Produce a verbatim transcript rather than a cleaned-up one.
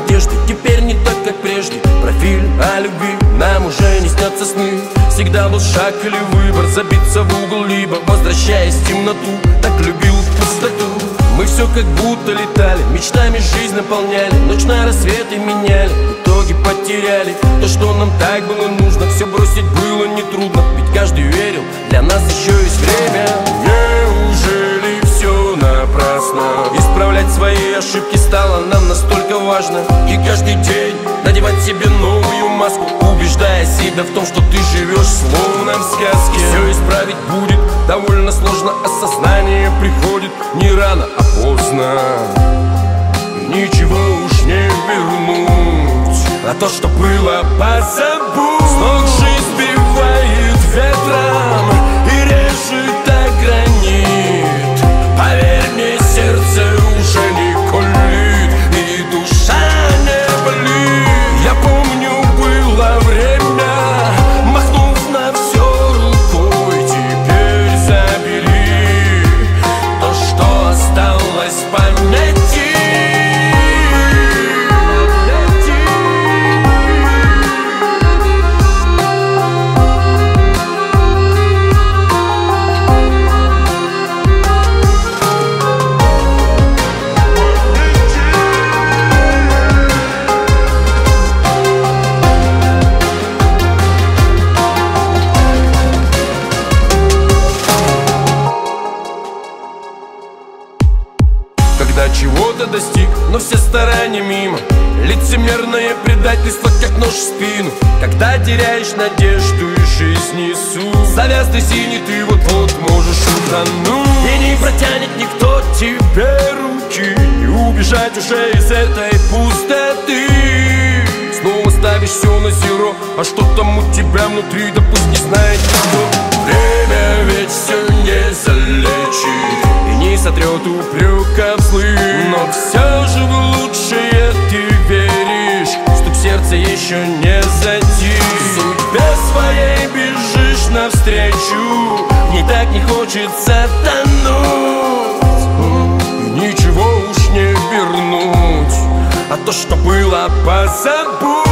надежды, теперь не так, как прежде. Про фильм о любви нам уже не снятся сны. Всегда был шаг или выбор, забиться в угол, либо возвращаясь в темноту. Так любил пустоту. Мы все как будто летали, мечтами жизнь наполняли, ночь на рассветы меняли, в итоге потеряли то, что нам так было нужно. Все бросить было нетрудно, ведь каждый верил, для нас еще есть время. Неужели все напрасно? Исправлять свои ошибки стало нам настолько важно. И каждый день надевать себе новую маску, убеждая себя в том, что ты живешь словно в сказке. Все исправить будет довольно сложно, осознание приходит не рано, а поздно. И ничего уж не вернуть, а то, что было, позабудь. С ног жизнь сбивает ветром и режет о гранит. Поверь мне, сердце уже не колит и душа не болит. Я помню, было время, махнув на все рукой, теперь забери то, что осталось в памяти. Когда чего-то достиг, но все старания мимо. Лицемерное предательство, как нож в спину. Когда теряешь надежду и жизнь несу. Завязанный синий ты вот-вот можешь утонуть. И не протянет никто тебе руки, не убежать уже из этой пустоты. Снова ставишь все на зеро, а что там у тебя внутри, да пусть не знает никто. Время ведь все не залечит и не сотрет упреков злых. Но все же в лучшее ты веришь, стук сердца еще не затих. Судьбе своей бежишь навстречу, не так не хочется тонуть. И ничего уж не вернуть, а то, что было, позабудь.